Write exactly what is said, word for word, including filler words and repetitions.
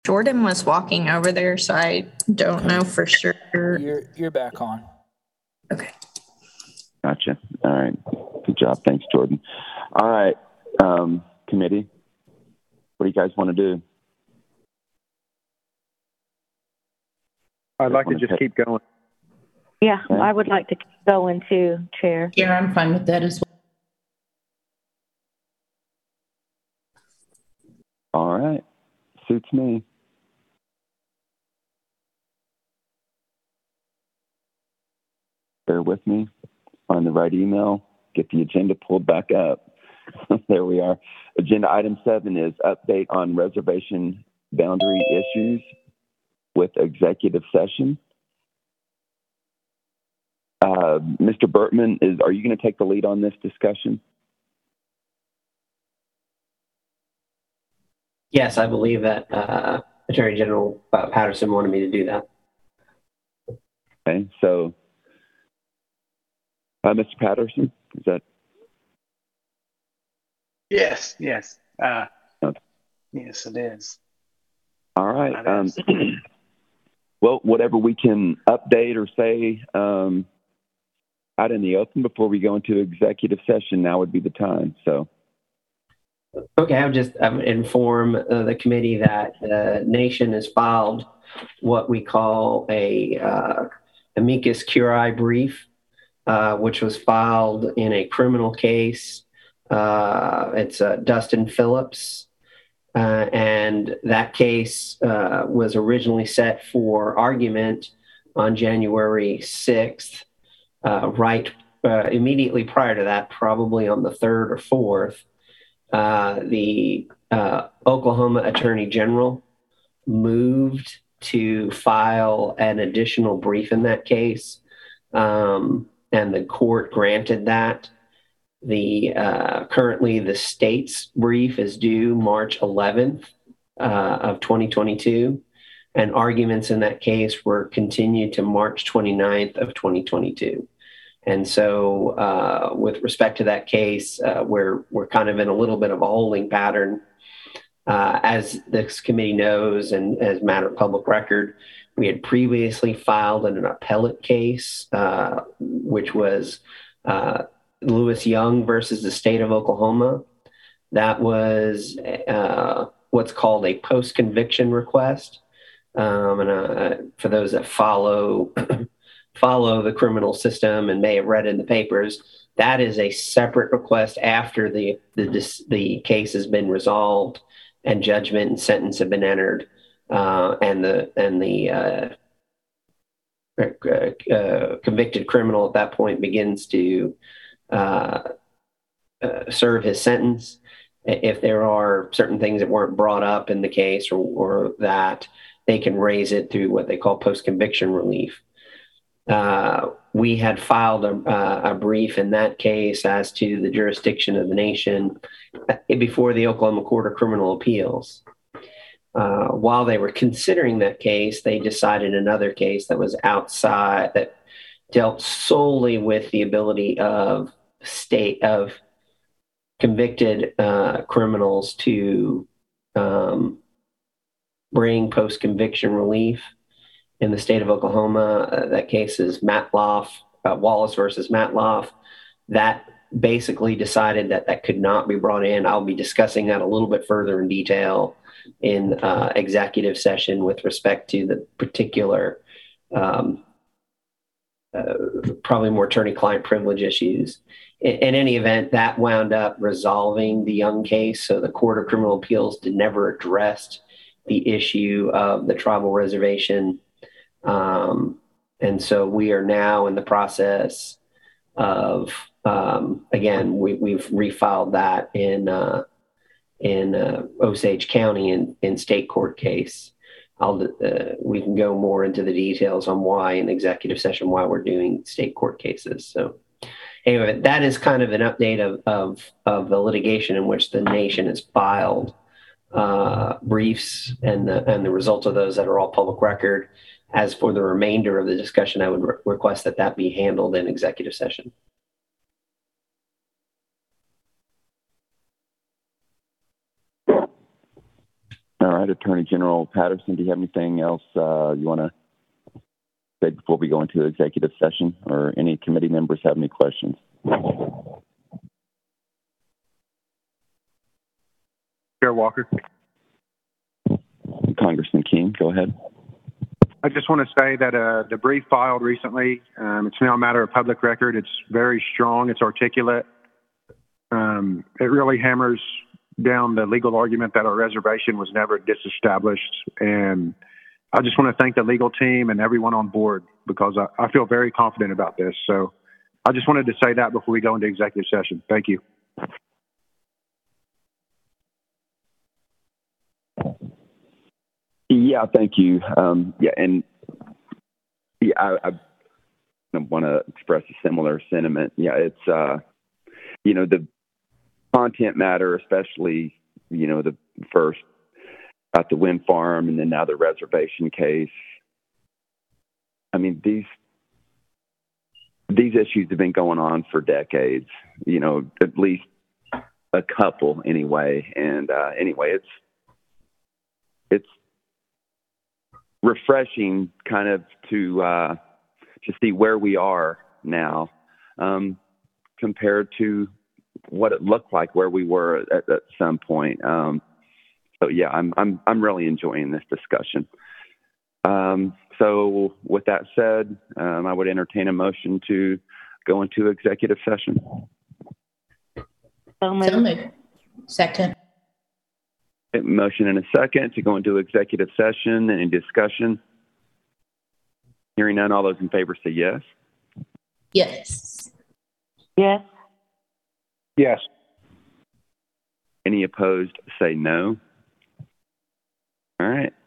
Jordan was walking over there, so I don't know for sure. You're you're back on. Okay. Gotcha. All right. Good job. Thanks, Jordan. All right. Um, committee, what do you guys want to do? I'd like to just keep going. Yeah, Okay. I would like to keep going too, Chair. Yeah, I'm fine with that as well. All right. Suits me. Bear with me. Find the right email. Get the agenda pulled back up. There we are. Agenda item seven is update on reservation boundary issues with executive session. Uh, Mister Bertman, is are you going to take the lead on this discussion? Yes, I believe that uh, Attorney General uh, Patterson wanted me to do that. Okay, so uh, Mister Patterson, is that? Yes, yes. Uh, okay. Yes, it is. All right. Um, well, whatever we can update or say um, out in the open before we go into executive session, now would be the time. So. Okay, I would just I would inform uh, the committee that the nation has filed what we call a uh, amicus curiae brief, uh, which was filed in a criminal case. Uh, it's uh, Dustin Phillips, uh, and that case uh, was originally set for argument on January sixth, uh, right uh, immediately prior to that, probably on the third or fourth. Uh, the uh, Oklahoma Attorney General moved to file an additional brief in that case, um, and the court granted that. The uh, currently the state's brief is due March eleventh uh, of twenty twenty-two, and arguments in that case were continued to March twenty-ninth of twenty twenty-two. And so, uh, with respect to that case, uh, we're we're kind of in a little bit of a holding pattern. Uh, as this committee knows, and as a matter of public record, we had previously filed in an appellate case, uh, which was uh, Lewis Young versus the state of Oklahoma. That was uh, what's called a post-conviction request. Um, and uh, for those that follow. follow the criminal system and may have read in the papers, that is a separate request after the the, the case has been resolved and judgment and sentence have been entered, uh, and the and the uh, uh, uh, convicted criminal at that point begins to uh, uh, serve his sentence. If there are certain things that weren't brought up in the case, or, or that they can raise it through what they call post-conviction relief. Uh, we had filed a, uh, a brief in that case as to the jurisdiction of the nation before the Oklahoma Court of Criminal Appeals. Uh, while they were considering that case, they decided another case that was outside, that dealt solely with the ability of state of convicted uh, criminals to um, bring post-conviction relief. In the state of Oklahoma, uh, that case is Matloff, uh, Wallace versus Matloff. That basically decided that that could not be brought in. I'll be discussing that a little bit further in detail in uh, executive session with respect to the particular, um, uh, probably more attorney-client privilege issues. In, in any event, that wound up resolving the Young case. So the Court of Criminal Appeals did never addressed the issue of the tribal reservation. Um, and so we are now in the process of, um, again, we, we've refiled that in, uh, in, uh, Osage County in, in state court case. I'll, uh, we can go more into the details on why in executive session, why we're doing state court cases. So anyway, that is kind of an update of, of, of the litigation in which the nation has filed, uh, briefs and the, and the results of those that are all public record. As for the remainder of the discussion, I would re- request that that be handled in executive session. All right, Attorney General Patterson, do you have anything else uh, you want to say before we go into executive session, or any committee members have any questions? Chair Walker. Congressman King, go ahead. I just want to say that uh, the brief filed recently, um, it's now a matter of public record. It's very strong. It's articulate. Um, it really hammers down the legal argument that our reservation was never disestablished. And I just want to thank the legal team and everyone on board, because I, I feel very confident about this. So I just wanted to say that before we go into executive session. Thank you. Yeah, thank you. Um, yeah, and yeah, I, I want to express a similar sentiment. Yeah, it's, uh, you know, the content matter, especially, you know, the first at the wind farm and then now the reservation case. I mean, these these issues have been going on for decades, you know, at least a couple anyway. And uh, anyway, it's it's refreshing kind of to uh, to see where we are now um, compared to what it looked like where we were at, at some point. Um, so yeah, I'm I'm I'm really enjoying this discussion. Um, so with that said, um, I would entertain a motion to go into executive session. So moved. So moved. Second. Motion and a second to go into executive session. Any discussion? Hearing none, all those in favor say yes. Yes. Yes. Yes. Any opposed say no. All right.